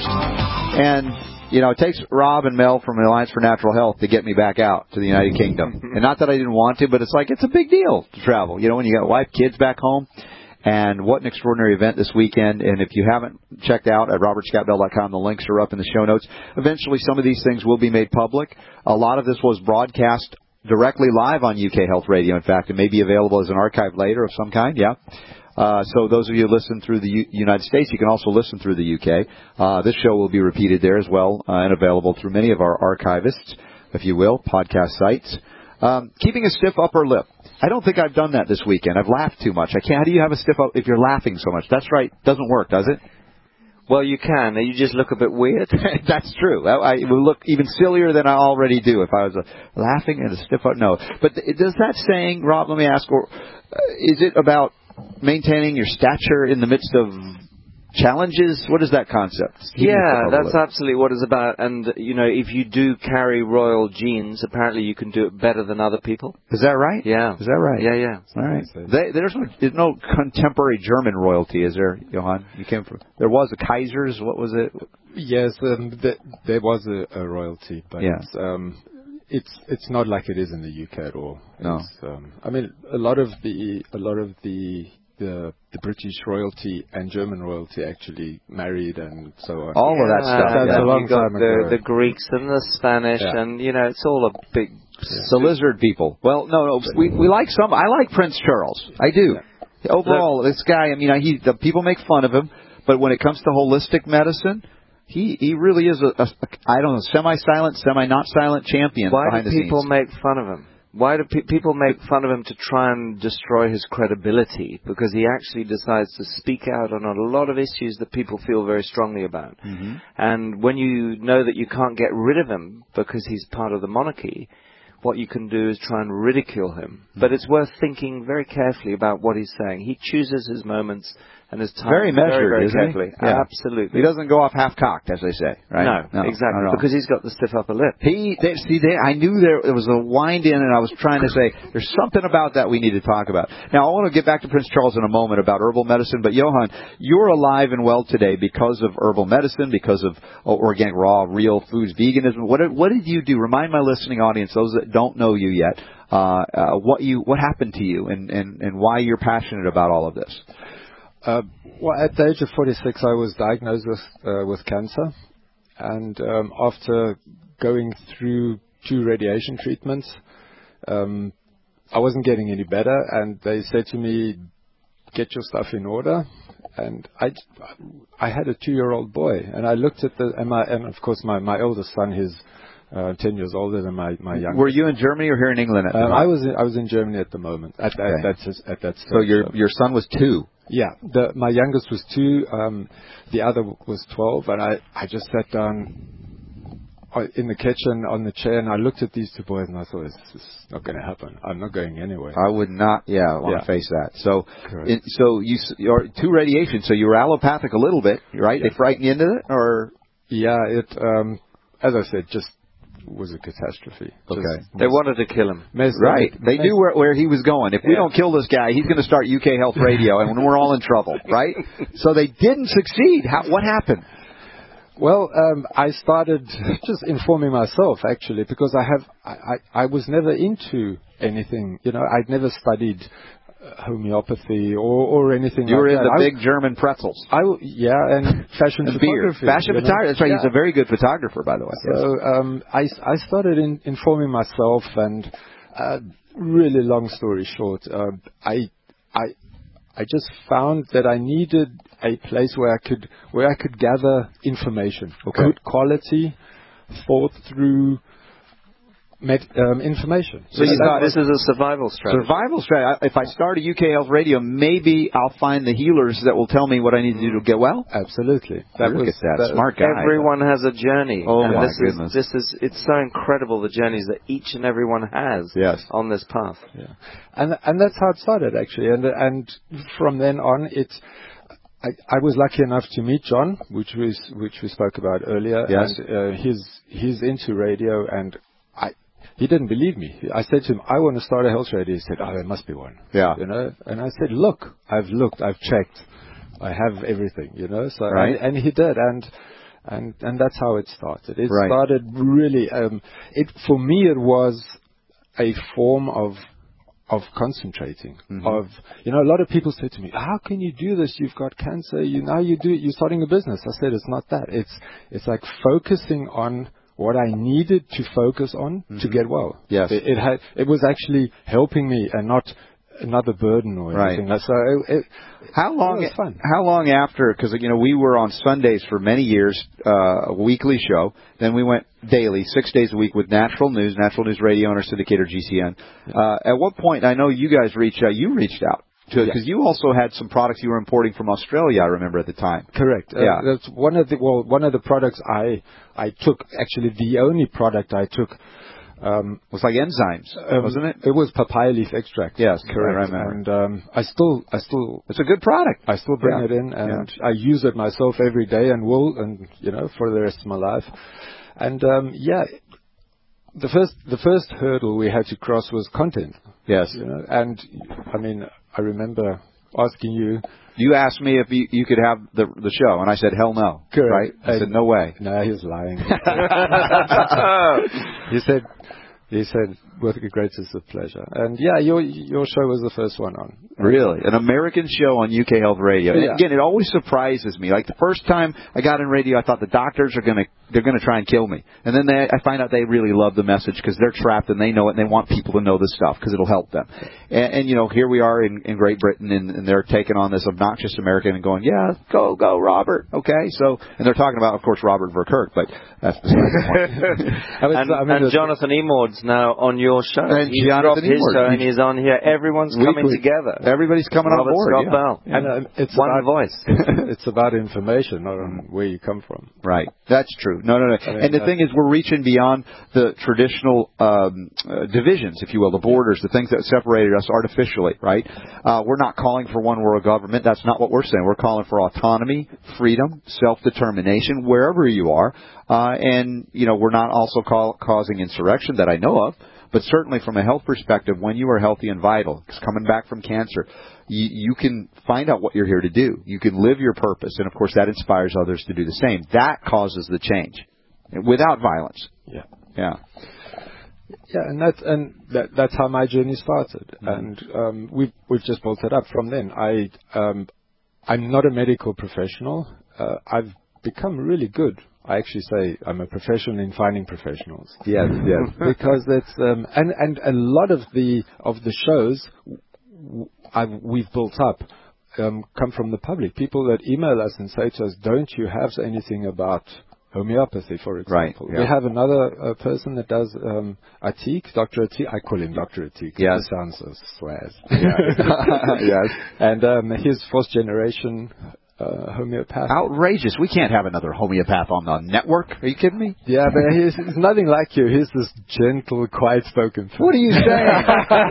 and you know it takes Rob and Mel from the Alliance for Natural Health to get me back out to the United Kingdom. And not that I didn't want to, but it's like it's a big deal to travel. You know, when you got wife, kids back home. And what an extraordinary event this weekend. And if you haven't checked out at robert scott bell dot com, the links are up in the show notes. Eventually, some of these things will be made public. A lot of this was broadcast directly live on U K Health Radio. In fact, it may be available as an archive later of some kind, yeah. Uh, so those of you who listen through the U- United States, you can also listen through the U K. Uh, this show will be repeated there as well uh, and available through many of our archivists, if you will, podcast sites. Um, keeping a stiff upper lip. I don't think I've done that this weekend. I've laughed too much. I can't. How do you have a stiff up if you're laughing so much? That's right. Doesn't work, does it? Well, you can. You just look a bit weird. That's true. I, I would look even sillier than I already do if I was uh, laughing and a stiff up. No. But th- does that saying, Rob, let me ask, or, uh, is it about maintaining your stature in the midst of challenges? What is that concept? Keeping Yeah, that's absolutely what it's about. And, you know, if you do carry royal genes, apparently you can do it better than other people. Is that right? Yeah. Is that right? Yeah, yeah. All right. They, there's, no, there's no contemporary German royalty, is there, Johann? You came from. There was the Kaisers. What was it? Yes, um, th- there was a, a royalty, but Yeah. it's, um, it's it's not like it is in the U K at all. No. It's, um, I mean, a lot of the a lot of the the the British royalty and German royalty actually married and so on. All of that stuff. That's Yeah. a long you got time the, ago. the Greeks and the Spanish, Yeah. and, you know, it's all a big... The lizard people. Well, no, no. We we like some. I like Prince Charles. I do. Overall, this guy. I mean, I, he the people make fun of him, but when it comes to holistic medicine, he he really is a, a, a I don't know semi-silent, semi-not silent champion. Why behind do the people scenes. make fun of him? Why do pe- people make fun of him to try and destroy his credibility? Because he actually decides to speak out on a lot of issues that people feel very strongly about. Mm-hmm. And when you know that you can't get rid of him because he's part of the monarchy, what you can do is try and ridicule him. Mm-hmm. But it's worth thinking very carefully about what he's saying. He chooses his moments and his time Very measured, very, very isn't he? carefully. Yeah. Absolutely. He doesn't go off half-cocked, as they say, right? No, exactly, because he's got the stiff upper lip. He, they, see, they, I knew there, there was a wind in, and I was trying to say there's something about that we need to talk about. Now, I want to get back to Prince Charles in a moment about herbal medicine, but Johann, you're alive and well today because of herbal medicine, because of oh, organic, raw, real foods, veganism. What, what did you do? Remind my listening audience, those that don't know you yet, uh, uh, what you, what happened to you, and, and, and why you're passionate about all of this. Uh, well, at the age of forty-six, I was diagnosed with uh, with cancer, and um, after going through two radiation treatments, um, I wasn't getting any better, and they said to me, "Get your stuff in order." And I, I had a two-year-old boy, and I looked at the and my and of course my my oldest son, he's uh, ten years older than my my youngest. Were you in Germany or here in England at the Um, moment? I was in, I was in Germany at the moment. At, Okay. at that at that stage. So your your son was two. Yeah, the, my youngest was two, um, the other was twelve, and I, I just sat down in the kitchen on the chair, and I looked at these two boys, and I thought, this is not going to happen. I'm not going anywhere. I would not, yeah, want Yeah. to face that. So, Correct. in, so you, you're two radiation, so you were allopathic a little bit, right? Yeah. They frightened you into it, or? Yeah, it, um, as I said, just was a catastrophe. Okay. Just They wanted to kill him. messed- Right. They messed- knew where, where he was going. If we Yeah. don't kill this guy, he's going to start U K Health Radio, and we're all in trouble, right? So they didn't succeed. How, what happened? Well, um, I started just informing myself, actually, because I have, I, I, I was never into anything, you know, I'd never studied uh, homeopathy or, or anything You like were in that. the I, big German pretzels. I, w- yeah, and fashion And beer. photography. Fashion you know? photography. That's right. Yeah. He's a very good photographer, by the way. Yes. So um, I, I started in, informing myself, and uh, really long story short, uh, I I I just found that I needed a place where I could where I could gather information, Okay. good quality, thought through med, um, information. So you that thought was- This is a survival strategy. Survival strategy. If I start a U K Health Radio, maybe I'll find the healers that will tell me what I need to do to get well. Absolutely. That Look was at that. that- Smart guy. Everyone has a journey. Oh, and my this goodness. Is, this is, it's so incredible, the journeys that each and every one has Yes. on this path. Yeah, and and that's how it started actually, and and from then on, it's. I, I was lucky enough to meet John, which we which we spoke about earlier. Yes. And uh, he's he's into radio, and I he didn't believe me. I said to him, I want to start a health radio. He said, oh, there must be one. Yeah. You know, and I said, look, I've looked, I've checked, I have everything, you know, so, right. and, and he did, and, and, and that's how it started. It right. started really, um, it, for me, it was a form of, of concentrating, mm-hmm. of, you know, a lot of people say to me, how can you do this? You've got cancer, you, now you do, you're starting a business. I said, it's not that. It's, it's like focusing on what I needed to focus on mm-hmm. to get well. Yes. It, it had, it was actually helping me and not another burden or anything. Right. So it, it, how long? It was fun. How long after? Because you know we were on Sundays for many years, uh, a weekly show. Then we went daily, six days a week with Natural News, Natural News Radio, and our syndicator G C N. Uh, at what point? I know you guys reached out. You reached out to because yeah. you also had some products you were importing from Australia. I remember at the time. Correct. Yeah. Uh, that's one of the well, one of the products I I took. Actually, the only product I took. Um, it was like enzymes, um, wasn't it? It was papaya leaf extract. Yes, correct. Right. And um, I still, I still, it's a good product. I still bring yeah. it in, and yeah. I use it myself every day, and will, and you know, for the rest of my life. And um, yeah, the first, the first hurdle we had to cross was content. Yes. You know, and I mean, I remember asking you. You asked me if you, you could have the the show, and I said, hell no. Correct. Right? I and said, no way. No, he was lying. He said, he said, with the greatest of pleasure. And yeah, your your show was the first one on. Really? An American show on U K Health Radio. Yeah. Again, it always surprises me. Like the first time I got in radio, I thought the doctors are going to they're going to try and kill me. And then they, I find out they really love the message because they're trapped and they know it and they want people to know this stuff because it'll help them. And, and, you know, here we are in, in Great Britain and, and they're taking on this obnoxious American and going, yeah, go, go, Robert. Okay. So, and they're talking about, of course, Robert Verkerk, but that's the point. and, I mean, and Jonathan Emord's now on your show. And he's dropped his show and he's on here. Everyone's Weekly. coming together. Everybody's coming Robert on board. Scott Yeah. Bell. Yeah. And um, it's one about, voice. It's about information, not on where you come from. Right. That's true. No, no, no. I mean, and the thing is, we're reaching beyond the traditional um, uh, divisions, if you will, the borders, the things that separated us artificially, right? Uh, we're not calling for one world government. That's not what we're saying. We're calling for autonomy, freedom, self-determination, wherever you are. Uh, and, you know, we're not also call, causing insurrection that I know of. But certainly from a health perspective, when you are healthy and vital, coming back from cancer, you, you can find out what you're here to do. You can live your purpose. And, of course, that inspires others to do the same. That causes the change without violence. Yeah. Yeah. Yeah, and that's and that, that's how my journey started, mm-hmm. and um, we've we've just built it up from then. I um, I'm not a medical professional. Uh, I've become really good. I actually say I'm a professional in finding professionals. Yes, yes. Because it's um, and and a lot of the of the shows I've, we've built up um, come from the public. People that email us and say to us, "Don't you have anything about homeopathy, for example?" Right, yeah. We have another uh, person that does um, Atik, Doctor Atik. I call him Doctor Atik. Yes. It sounds so swaz. Yeah. Yes. And um, he's fourth generation uh, homeopath. Outrageous. We can't have another homeopath on the network. Are you kidding me? Yeah, but he's, he's nothing like you. He's this gentle, quiet-spoken. What are you saying?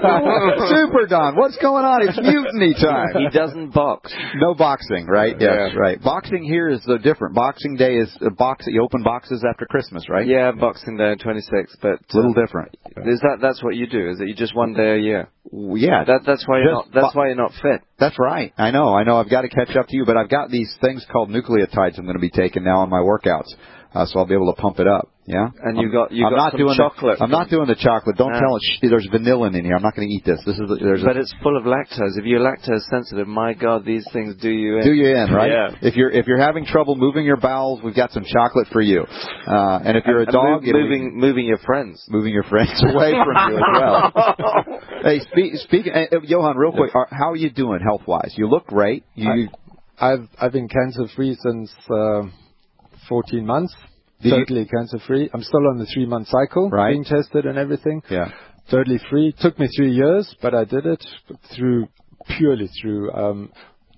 Super Don, what's going on? It's mutiny time. He doesn't box. No boxing, right? Yeah. Yes, right. Boxing here is the different. Boxing Day is a box. You open boxes after Christmas, right? Yeah, Boxing Day twenty-sixth, but a little different. Is that that's what you do? Is it you just one day a year? Yeah, that, that's why you're not. That's bo- why you're not fit. That's right. I know. I know. I've got to catch up to you, but I've got these things called nucleotides I'm going to be taking now on my workouts, uh, so I'll be able to pump it up. Yeah. And you got you I'm got not some doing chocolate. The, I'm not doing the chocolate. Don't no. tell it. Sh- there's vanilla in here. I'm not going to eat this. This is. The, there's. But a, it's full of lactose. If you're lactose sensitive, my God, these things do you in. Do you in, right? Yeah. If you're if you're having trouble moving your bowels, we've got some chocolate for you. Uh, and if you're and, a dog, move, moving be, moving your friends, moving your friends away from you as well. Hey, speak, speak, uh, Johan, real quick. Are, how are you doing health wise? You look great. You. I, I've I've been cancer free since uh, fourteen months. Did totally you? cancer free. I'm still on the three month cycle, right. being tested and everything. Yeah. Totally free. Took me three years, but I did it through purely through um,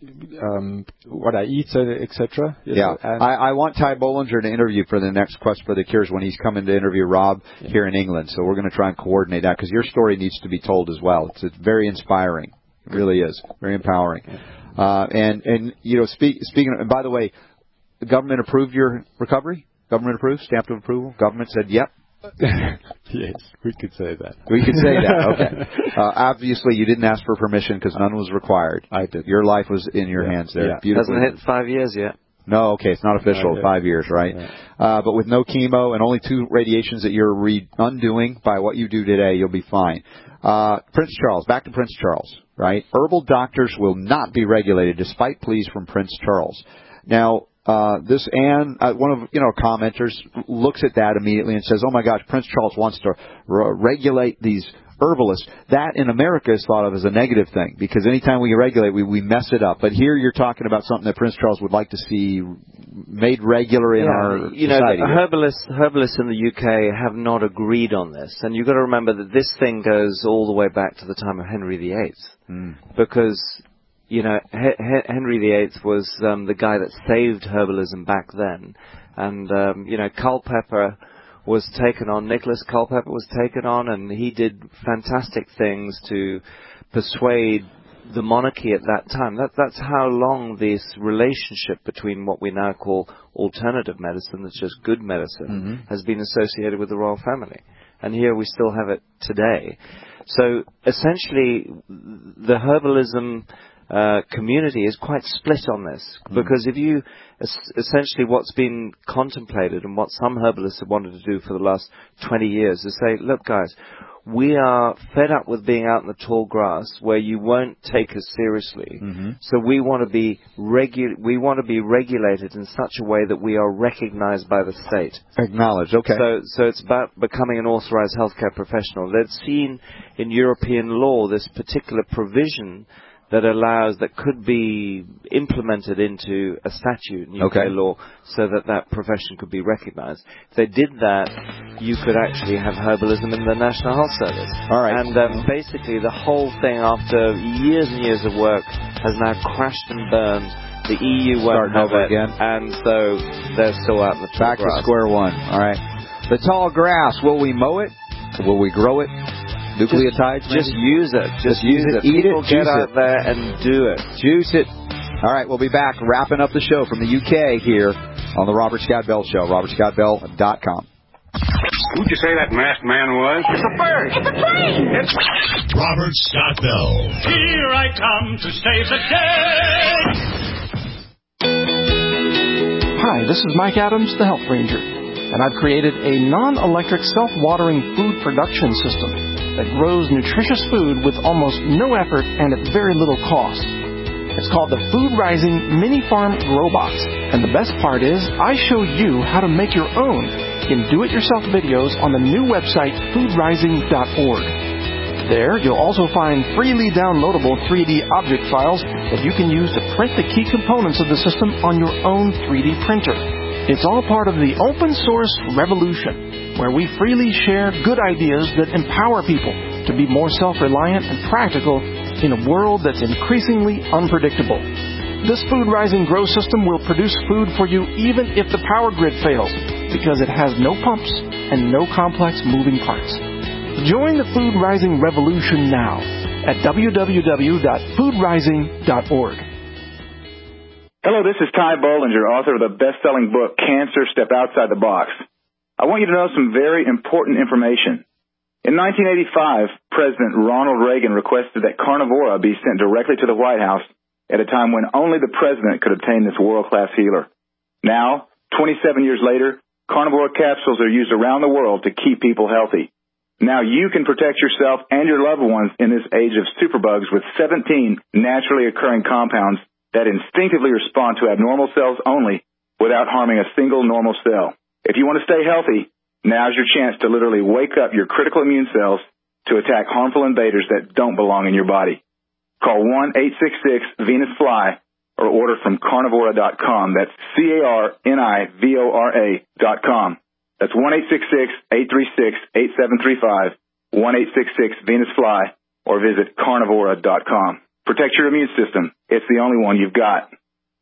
um, what I eat, et cetera. Yeah. I, I want Ty Bollinger to interview for the next Quest for the Cures when he's coming to interview Rob yeah. here in England. So we're going to try and coordinate that because your story needs to be told as well. It's, it's very inspiring. It really is. Very empowering. Uh, and, and, you know, speak, speaking of, and by the way, the government approved your recovery? Government approved, stamped of approval. Government said, yep, Yes, we could say that. We could say that, okay. Uh, obviously, you didn't ask for permission because none was required. I did. Your life was in your yeah. hands there. Yeah. Beautifully. Hasn't hit five years yet. No, okay, it's not official. Not five years, right? Yeah. Uh, but with no chemo and only two radiations that you're re- undoing by what you do today, you'll be fine. Uh, Prince Charles, back to Prince Charles, right? Herbal doctors will not be regulated despite pleas from Prince Charles. Now, uh, this Anne, uh, one of, you know, commenters looks at that immediately and says, oh my gosh, Prince Charles wants to re- regulate these herbalists. That in America is thought of as a negative thing because anytime we regulate, we, we mess it up. But here you're talking about something that Prince Charles would like to see made regular in yeah, our you society. know, the herbalists, herbalists in the U K have not agreed on this. And you've got to remember that this thing goes all the way back to the time of Henry the Eighth. Mm. Because, you know, H- Henry the Eighth was um, the guy that saved herbalism back then. And, um, you know, Culpeper was taken on, Nicholas Culpeper was taken on, and he did fantastic things to persuade the monarchy at that time. That, that's how long this relationship between what we now call alternative medicine, that's just good medicine, mm-hmm. has been associated with the royal family. And here we still have it today. So essentially, the herbalism Uh, community is quite split on this, mm. because if you es- essentially what's been contemplated and what some herbalists have wanted to do for the last twenty years is say, look guys, we are fed up with being out in the tall grass where you won't take us seriously. Mm-hmm. So we want to be regu- we want to be regulated in such a way that we are recognized by the state. Acknowledged, okay. So, so it's about becoming an authorized healthcare professional. They'd seen in European law this particular provision that allows, that could be implemented into a statute in U K okay. law so that that profession could be recognized. If they did that, you could actually have herbalism in the National Health Service. All right. And um, basically the whole thing, after years and years of work, has now crashed and burned. The E U won't have it, again. and so they're still out in the tall Back grass. to square one. All right. The tall grass, will we mow it? Will we grow it? Nucleotides? Just, just use it. Just, just use it. it. Eat People it. Get Juice out it. there and do it. Juice it. All right, we'll be back wrapping up the show from the U K here on the Robert Scott Bell Show. robert scott bell dot com. Who'd you say that masked man was? It's a bird. It's a plane. It's Robert Scott Bell. Here I come to save the day. Hi, this is Mike Adams, the Health Ranger, and I've created a non-electric self-watering food production system that grows nutritious food with almost no effort and at very little cost. It's called the Food Rising Mini Farm Grow Box, and the best part is I show you how to make your own in do-it-yourself videos on the new website food rising dot org. There, you'll also find freely downloadable three D object files that you can use to print the key components of the system on your own three D printer. It's all part of the open source revolution, where we freely share good ideas that empower people to be more self-reliant and practical in a world that's increasingly unpredictable. This Food Rising Grow system will produce food for you even if the power grid fails, because it has no pumps and no complex moving parts. Join the Food Rising revolution now at w w w dot food rising dot org. Hello, this is Ty Bollinger, author of the best-selling book, Cancer, Step Outside the Box. I want you to know some very important information. In nineteen eighty-five, President Ronald Reagan requested that Carnivora be sent directly to the White House at a time when only the president could obtain this world-class healer. Now, twenty-seven years later, Carnivora capsules are used around the world to keep people healthy. Now you can protect yourself and your loved ones in this age of superbugs with seventeen naturally occurring compounds that instinctively respond to abnormal cells only without harming a single normal cell. If you want to stay healthy, now's your chance to literally wake up your critical immune cells to attack harmful invaders that don't belong in your body. Call one eight six six Venus Fly or order from carnivora dot com. That's C A R N I V O R A dot com. That's one eight six six, eight three six, eight seven three five, one eight six six Venus Fly, or visit carnivora dot com. Protect your immune system. It's the only one you've got.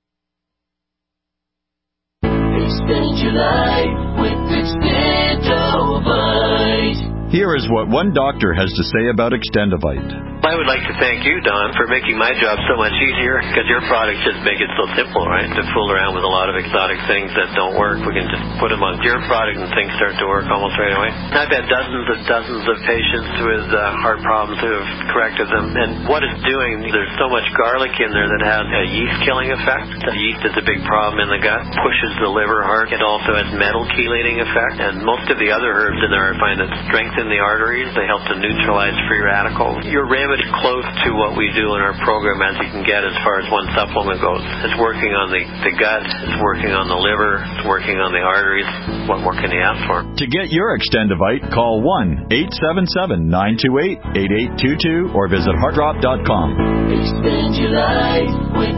Extend your life with Extendovite. Here is what one doctor has to say about Extendovite. I would like to thank you, Don, for making my job so much easier, because your products just make it so simple, right? To fool around with a lot of exotic things that don't work, we can just put them on your product and things start to work almost right away. I've had dozens and dozens of patients with uh, heart problems who have corrected them, and what it's doing, there's so much garlic in there that has a yeast-killing effect. The yeast is a big problem in the gut, pushes the liver hard. It also has metal chelating effect, and most of the other herbs in there I find that strengthen the arteries. They help to neutralize free radicals. Your remedy is close to what we do in our program as you can get as far as one supplement goes. It's working on the, the gut, it's working on the liver, it's working on the arteries. What more can you ask for? To get your Extendivite, call one eight seven seven, nine two eight, eight eight two two or visit heartdrop dot com. Extend your life with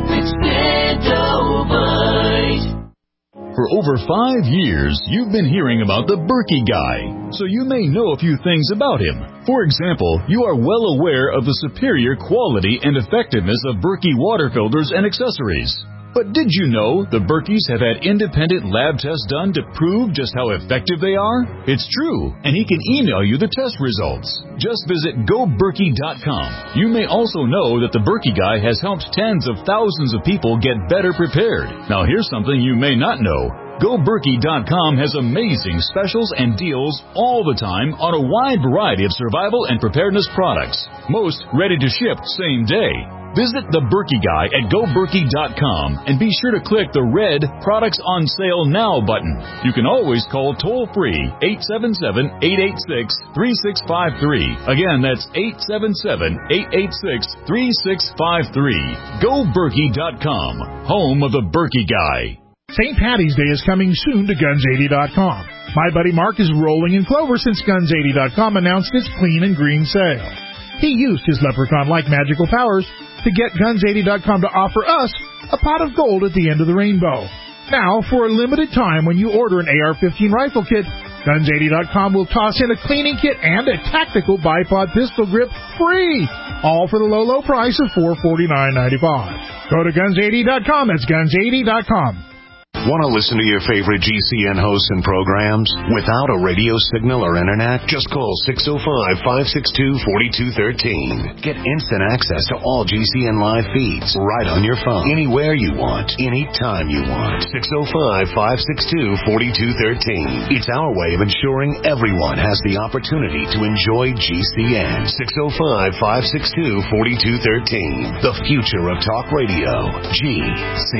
Extendivite. For over five years, you've been hearing about the Berkey Guy, so you may know a few things about him. For example, you are well aware of the superior quality and effectiveness of Berkey water filters and accessories. But did you know the Berkeys have had independent lab tests done to prove just how effective they are? It's true, and he can email you the test results. Just visit go berkey dot com. You may also know that the Berkey Guy has helped tens of thousands of people get better prepared. Now here's something you may not know. go berkey dot com has amazing specials and deals all the time on a wide variety of survival and preparedness products. Most ready to ship same day. Visit the Berkey Guy at go berkey dot com and be sure to click the red Products on Sale Now button. You can always call toll-free eight seven seven, eight eight six, three six five three. Again, that's eight seven seven, eight eight six, three six five three. go berkey dot com, home of the Berkey Guy. Saint Patty's Day is coming soon to guns eighty dot com. My buddy Mark is rolling in clover since guns eighty dot com announced its clean and green sale. He used his leprechaun-like magical powers to get guns eighty dot com to offer us a pot of gold at the end of the rainbow. Now, for a limited time, when you order an A R fifteen rifle kit, guns eighty dot com will toss in a cleaning kit and a tactical bipod pistol grip free, all for the low, low price of four forty-nine ninety-five. Go to guns eighty dot com. That's guns eighty dot com. Want to listen to your favorite G C N hosts and programs without a radio signal or internet? Just call six oh five, five six two, four two one three. Get instant access to all G C N live feeds right on your phone, anywhere you want, anytime you want. six oh five, five six two, four two one three. It's our way of ensuring everyone has the opportunity to enjoy G C N. six oh five, five six two, four two one three. The future of talk radio. G C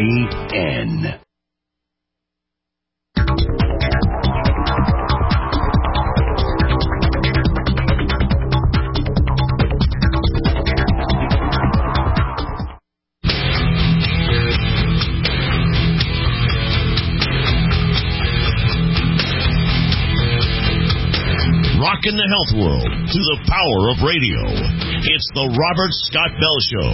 N. Rockin' the health world through the power of radio. It's the Robert Scott Bell Show.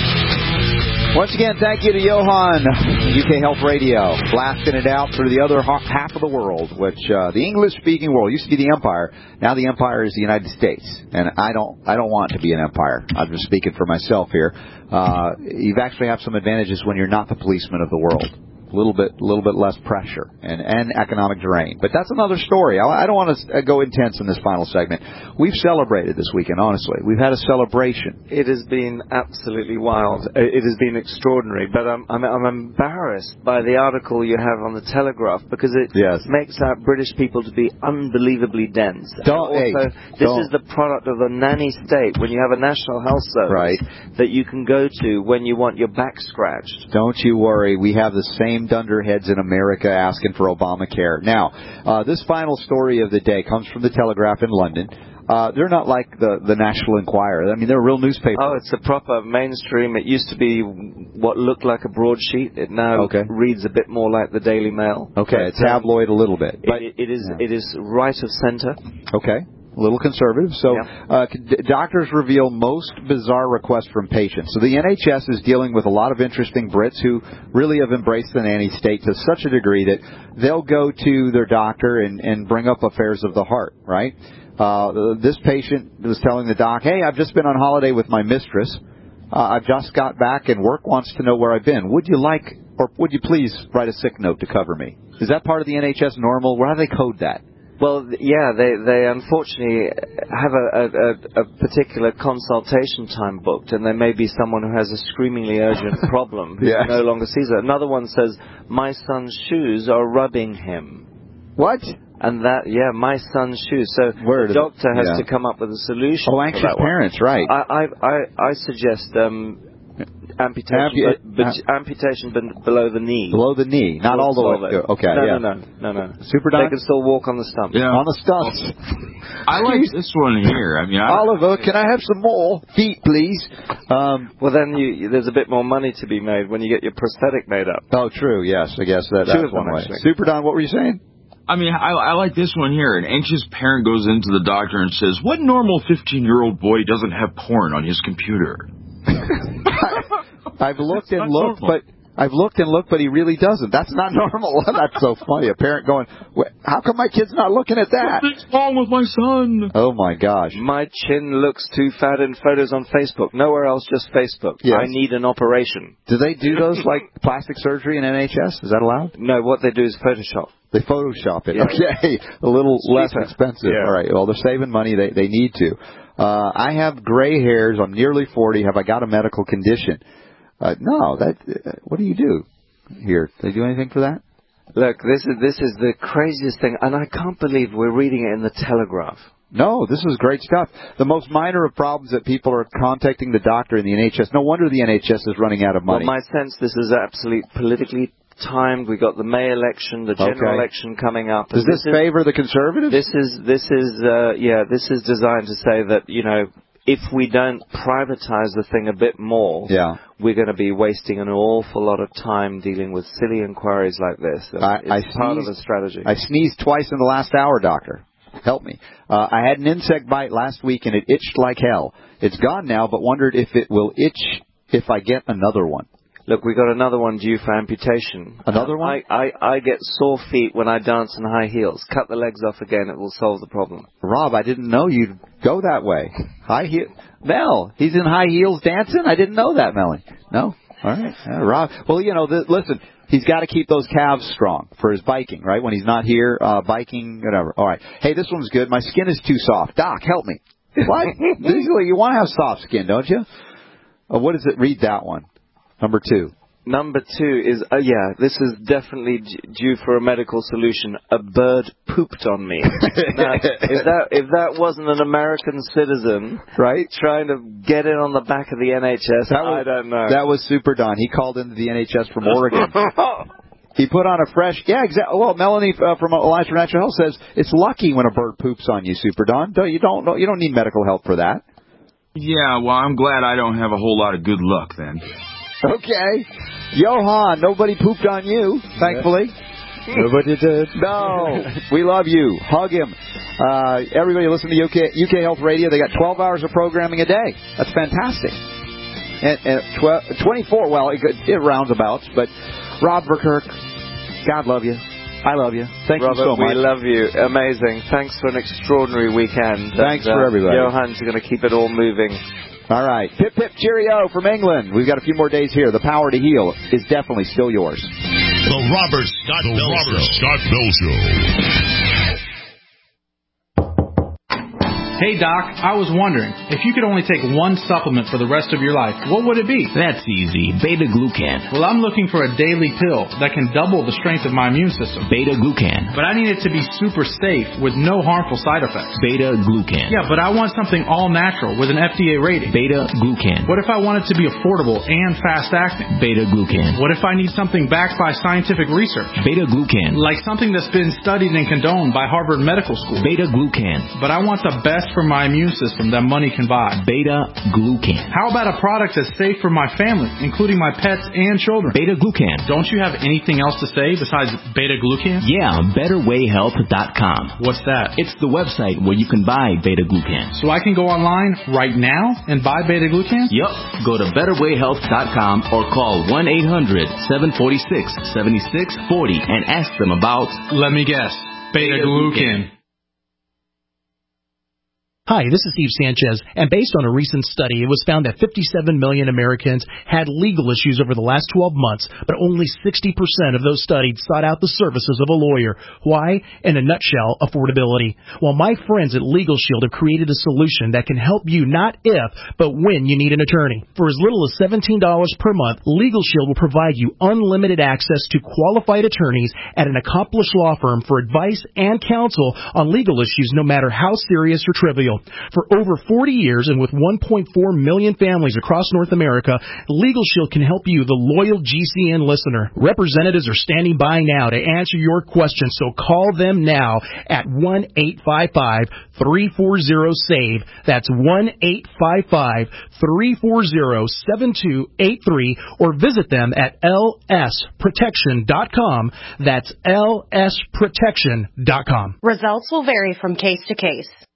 Once again, thank you to Johan, U K Health Radio, blasting it out through the other half of the world, which uh, the English-speaking world used to be the empire. Now the empire is the United States, and I don't, I don't want to be an empire. I'm just speaking for myself here. Uh, you've actually have some advantages when you're not the policeman of the world. A little bit, a little bit less pressure and, and economic drain. But that's another story. I, I don't want to go intense in this final segment. We've celebrated this weekend, honestly. We've had a celebration. It has been absolutely wild. It has been extraordinary. But I'm, I'm, I'm embarrassed by the article you have on the Telegraph because it yes. makes out British people to be unbelievably dense. Don't, also, hey, this don't. is the product of a nanny state when you have a national health service right. that you can go to when you want your back scratched. Don't you worry. We have the same dunderheads in America asking for Obamacare. Now, uh, this final story of the day comes from the Telegraph in London. Uh, they're not like the, the National Enquirer. I mean, they're a real newspaper. Oh, it's a proper mainstream. It used to be what looked like a broadsheet. It now okay. reads a bit more like the Daily Mail. Okay, it's tabloid a little bit. But it, it is yeah. it is right of center. Okay. A little conservative. So yeah. uh, d- doctors reveal most bizarre requests from patients. So the N H S is dealing with a lot of interesting Brits who really have embraced the nanny state to such a degree that they'll go to their doctor and, and bring up affairs of the heart, right? Uh, this patient was telling the doc, hey, I've just been on holiday with my mistress. Uh, I've just got back and work wants to know where I've been. Would you like, or would you please write a sick note to cover me? Is that part of the N H S normal? How do they code that? Well, yeah, they they unfortunately have a, a, a particular consultation time booked, and there may be someone who has a screamingly urgent problem who Yes. no longer sees it. Another one says, my son's shoes are rubbing him. What? And that, yeah, my son's shoes. So Word the doctor has yeah. to come up with a solution. Oh, for anxious that one. parents, right. I, I, I, I suggest um, amputation, Ampu- but, but amputation ben- below the knee. Below the knee, not all the way. Solve it. Okay, no, yeah. no, no, no, no. Super They Don? can still walk on the stump. Yeah. On the stumps. I like this one here. I mean, I, Oliver, can I have some more feet, please? Um, well, then you, you, there's a bit more money to be made when you get your prosthetic made up. Oh, true. Yes, I guess that, Two that's of them, one way. actually. Super Don, what were you saying? I mean, I, I like this one here. An anxious parent goes into the doctor and says, "What normal fifteen-year-old boy doesn't have porn on his computer?" I've looked and not looked, normal. but I've looked and looked, but he really doesn't. That's not normal. That's so funny. A parent going, "How come my kid's not looking at that?" Something's wrong with my son. Oh my gosh! My chin looks too fat in photos on Facebook. Nowhere else, just Facebook. Yes. I need an operation. Do they do those like plastic surgery in N H S? Is that allowed? No, what they do is Photoshop. They Photoshop it. Yeah. Okay, a little It's less cheaper. expensive. Yeah. All right. Well, they're saving money. They they need to. Uh, I have gray hairs. I'm nearly forty. Have I got a medical condition? Uh, no. That. Uh, what do you do here? Do they do anything for that? Look, this is this is the craziest thing, and I can't believe we're reading it in the Telegraph. No, this is great stuff. The most minor of problems that people are contacting the doctor in the N H S. No wonder the N H S is running out of money. Well, my sense, this is absolutely politically timed. We got the May election, the general Okay. election coming up. Does and this is, favor the conservatives? This is this is uh, yeah. This is designed to say that you know if we don't privatize the thing a bit more, yeah. we're going to be wasting an awful lot of time dealing with silly inquiries like this. And I, it's I part sneezed, of the strategy. I sneezed twice in the last hour, doctor. Help me. Uh, I had an insect bite last week and it itched like hell. It's gone now, but wondered if it will itch if I get another one. Look, we got another one due for amputation. Another Um, one? I, I, I get sore feet when I dance in high heels. Cut the legs off again, it will solve the problem. Rob, I didn't know you'd go that way. High heel. Mel, he's in high heels dancing? I didn't know that, Melanie. No? All right. Yeah, Rob. Well, you know, the, listen, he's got to keep those calves strong for his biking, right? When he's not here, uh, biking, whatever. All right. Hey, this one's good. My skin is too soft. Doc, help me. What? Usually you want to have soft skin, don't you? Uh, what does it? Read that one. Number two. Number two is, uh, yeah, this is definitely d- due for a medical solution. A bird pooped on me. Now, if that if that wasn't an American citizen, right, trying to get in on the back of the N H S, that was, I don't know. That was Super Don. He called into the N H S from Oregon. He put on a fresh, yeah, exactly. Well, Melanie uh, from Alliance for Natural Health says it's lucky when a bird poops on you, Super Don. Don't you don't you don't need medical help for that. Yeah, well, I'm glad I don't have a whole lot of good luck then. Okay. Johan, nobody pooped on you, thankfully. Nobody did. No. We love you. Hug him. Uh, everybody listen to U K, U K Health Radio. They got twelve hours of programming a day. That's fantastic. And, and twelve, twenty-four, well, it, it roundabouts, but Rob Verkerk, God love you. I love you. Thank Robert, you so much. we love you. Amazing. Thanks for an extraordinary weekend. Thanks and, for uh, everybody. Johan's going to keep it all moving. All right. Pip, pip, cheerio from England. We've got a few more days here. The power to heal is definitely still yours. The Robert Scott The Bell Robert Show. Scott Bell Show. Hey, Doc, I was wondering, if you could only take one supplement for the rest of your life, what would it be? That's easy. Beta-glucan. Well, I'm looking for a daily pill that can double the strength of my immune system. Beta-glucan. But I need it to be super safe with no harmful side effects. Beta-glucan. Yeah, but I want something all natural with an F D A rating. Beta-glucan. What if I want it to be affordable and fast-acting? Beta-glucan. What if I need something backed by scientific research? Beta-glucan. Like something that's been studied and condoned by Harvard Medical School. Beta-glucan. But I want the best for my immune system that money can buy. Beta-glucan. How about a product that's safe for my family, including my pets and children? Beta-glucan. Don't you have anything else to say besides beta-glucan? Yeah, better way health dot com. What's that? It's the website where you can buy beta-glucan. So I can go online right now and buy beta-glucan? Yup. Go to better way health dot com or call one eight hundred seven four six seven six four zero and ask them about... Let me guess. Beta-glucan. Hi, this is Steve Sanchez, and based on a recent study, it was found that fifty-seven million Americans had legal issues over the last twelve months, but only sixty percent of those studied sought out the services of a lawyer. Why? In a nutshell, affordability. Well, my friends at Legal Shield have created a solution that can help you not if, but when you need an attorney. For as little as seventeen dollars per month, Legal Shield will provide you unlimited access to qualified attorneys at an accomplished law firm for advice and counsel on legal issues, no matter how serious or trivial. For over forty years and with one point four million families across North America, Legal Shield can help you, the loyal G C N listener. Representatives are standing by now to answer your questions, so call them now at one eight five five, three four zero, S A V E. That's one eight five five, three four zero, seven two eight three, or visit them at L S protection dot com. That's L S protection dot com. Results will vary from case to case.